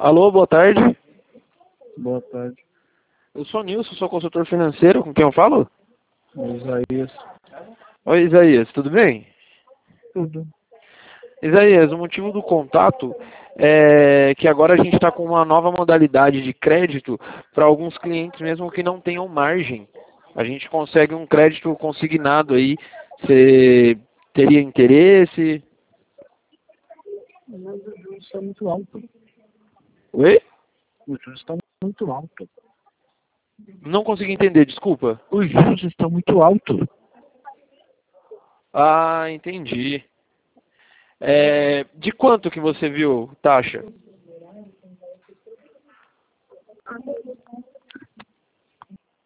Alô, boa tarde. Boa tarde, Eu sou o Nilson, sou consultor financeiro. Com quem eu falo? Isaías. Oi, Isaías, tudo bem? Tudo. Isaías, o motivo do contato é que agora a gente está com uma nova modalidade de crédito para alguns clientes mesmo que não tenham margem. A gente consegue um crédito consignado aí. Você teria interesse? Mas os juros estão muito altos. Oi? Os juros estão muito altos. Não consegui entender, desculpa. Os juros estão muito altos. Ah, entendi. De quanto que você viu taxa?